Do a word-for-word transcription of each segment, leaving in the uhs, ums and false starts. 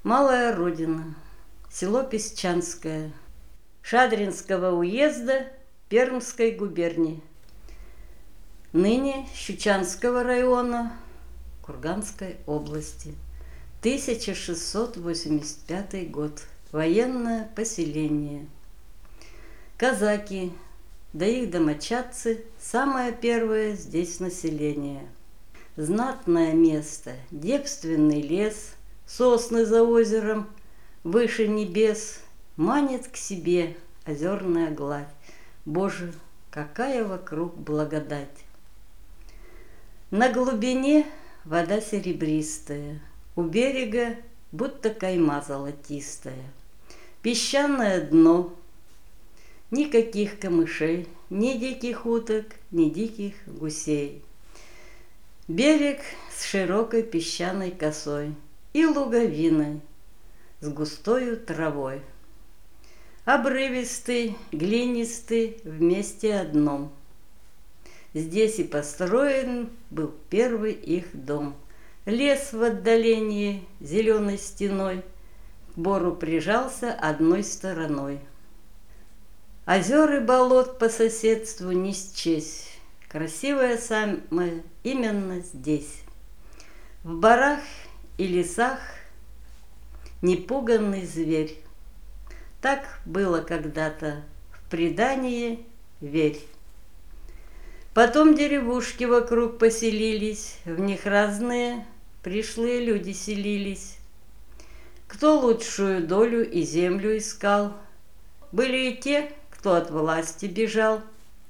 Малая Родина, село Песчанское, Шадринского уезда Пермской губернии, ныне Щучанского района Курганской области, тысяча шестьсот восемьдесят пятый год, военное поселение. Казаки, да их домочадцы, самое первое здесь население. Знатное место, девственный лес, сосны за озером, выше небес, манит к себе озерная гладь. Боже, какая вокруг благодать! На глубине вода серебристая, у берега будто кайма золотистая. Песчаное дно, никаких камышей, ни диких уток, ни диких гусей. Берег с широкой песчаной косой и луговиной с густою травой. Обрывистый, глинистый вместе одном. Здесь и построен был первый их дом. Лес в отдалении зеленой стеной к бору прижался одной стороной. Озер и болот по соседству не счесть. Красивое самое именно здесь. В барах и лесах непуганный зверь. Так было когда-то, в предании верь. Потом деревушки вокруг поселились, в них разные пришлые люди селились. Кто лучшую долю и землю искал, были и те, кто от власти бежал.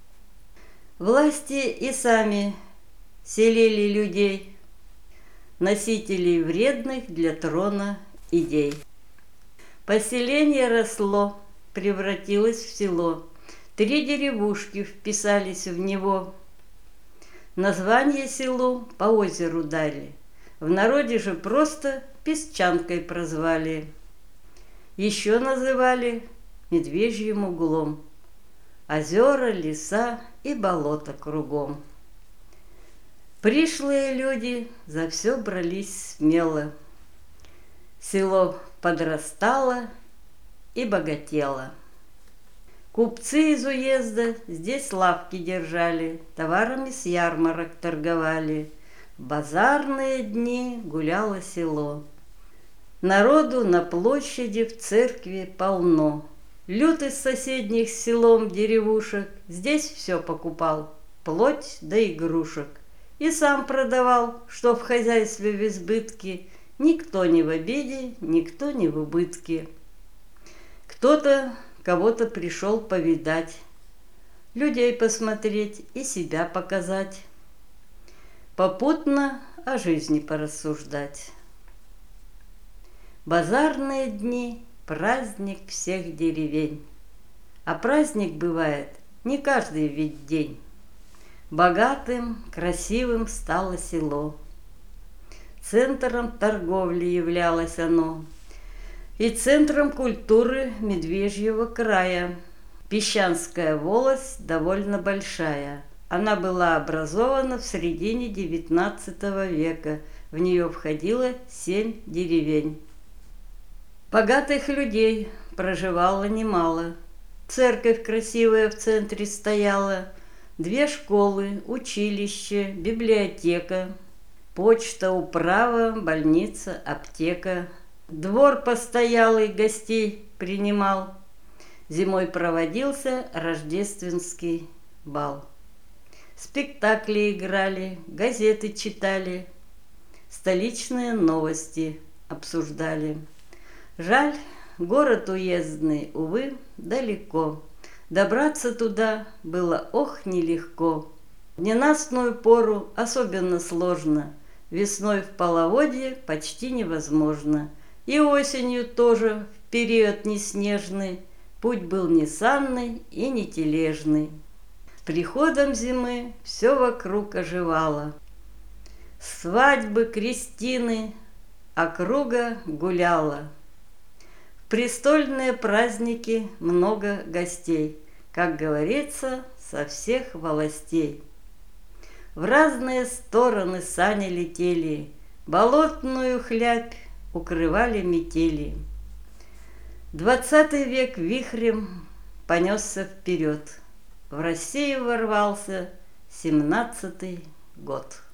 Власти и сами селили людей, носителей вредных для трона идей. Поселение росло, превратилось в село. Три деревушки вписались в него. Название селу по озеру дали. В народе же просто Песчанкой прозвали. Еще называли Медвежьим углом. Озера, леса и болота кругом. Пришлые люди за все брались смело. Село подрастало и богатело. Купцы из уезда здесь лавки держали, товарами с ярмарок торговали. В базарные дни гуляло село. Народу на площади в церкви полно. Люд из соседних с селом деревушек здесь все покупал, плоть да игрушек. И сам продавал, что в хозяйстве в избытке. Никто не в обиде, никто не в убытке. Кто-то кого-то пришел повидать, людей посмотреть и себя показать, попутно о жизни порассуждать. Базарные дни – праздник всех деревень, а праздник бывает не каждый ведь день. Богатым, красивым стало село, центром торговли являлось оно и центром культуры Медвежьего края. Песчанская волость довольно большая. Она была образована в середине девятнадцатого века. В нее входило семь деревень. Богатых людей проживало немало. Церковь красивая в центре стояла. Две школы, училище, библиотека, почта, управа, больница, аптека. Двор постоялый гостей принимал. Зимой проводился рождественский бал. Спектакли играли, газеты читали, столичные новости обсуждали. Жаль, город уездный, увы, далеко. Добраться туда было ох нелегко. В ненастную пору особенно сложно. Весной в половодье почти невозможно. И осенью тоже, в период неснежный, путь был не санный и не тележный. Приходом зимы все вокруг оживало. Свадьбы, крестины, округа гуляла. В престольные праздники много гостей, как говорится, со всех волостей. В разные стороны сани летели, болотную хлябь укрывали метели. Двадцатый век вихрем понесся вперед. В Россию ворвался семнадцатый год.